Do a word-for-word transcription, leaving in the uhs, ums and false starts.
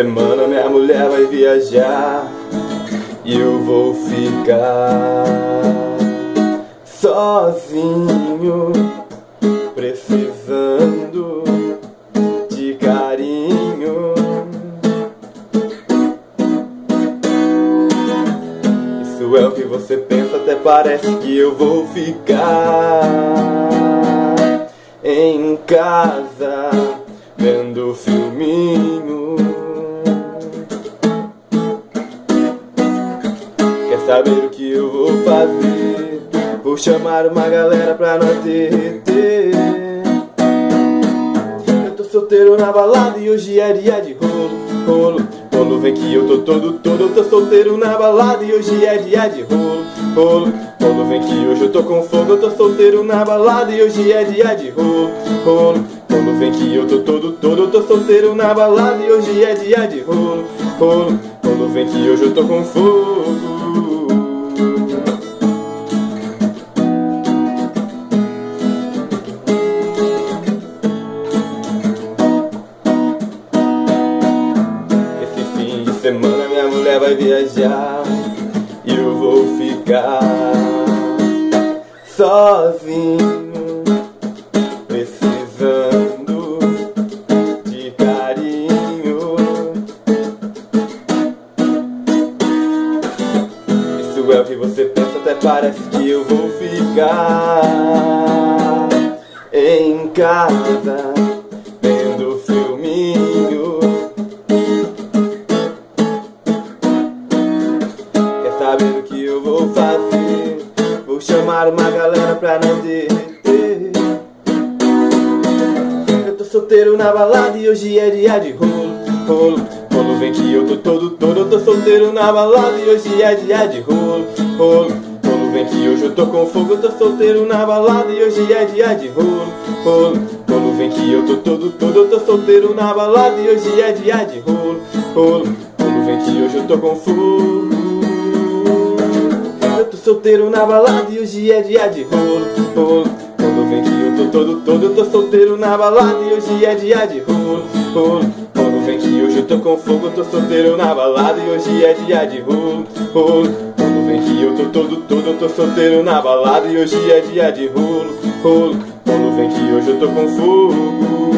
semana minha mulher vai viajar e eu vou ficar sozinho, precisando de carinho. Isso é o que você pensa, até parece que eu vou ficar em casa vendo filminho. Quer saber o que eu vou fazer? Vou chamar uma galera pra nós derreter. Eu tô solteiro na balada e hoje é dia de rolo, rolo, rolo. Vem que eu tô todo, todo. Eu tô solteiro na balada e hoje é dia de rolo, rolo, rolo. Vem que hoje eu tô com fogo. Eu tô solteiro na balada e hoje é dia de rolo, rolo, rolo. Vem que eu tô todo, todo. Eu tô solteiro na balada e hoje é dia de rolo, rolo, rolo. Vem que hoje eu tô com fogo. Semana minha mulher vai viajar e eu vou ficar sozinho, precisando de carinho. Isso é o que você pensa, até parece que eu vou ficar em casa vendo filminho. Saber o que eu vou fazer? Vou chamar uma galera pra não derreter. Eu tô solteiro na balada e hoje é dia de rolo, rolo, rolo. Vem que eu tô todo, todo. Eu tô solteiro na balada e hoje é dia de rolo, rolo, rolo. Vem que hoje eu tô com fogo. Eu tô solteiro na balada e hoje é dia de rolo, rolo, rolo. Vem que eu tô todo, todo. Eu tô solteiro na balada e hoje é dia de rolo, rolo, rolo. Vem que hoje eu tô com fogo. Eu tô solteiro na balada e hoje é dia de rolo, rolo, rolo. Vem que eu tô todo, todo. Eu tô solteiro na balada e hoje é dia de rolo, rolo, rolo. Vem que hoje eu tô com fogo. Eu tô solteiro na balada e hoje é dia de rolo, rolo, rolo. Vem que eu tô todo, todo. Eu tô solteiro na balada e hoje é dia de rolo, rolo, rolo. Vem que hoje eu tô com fogo.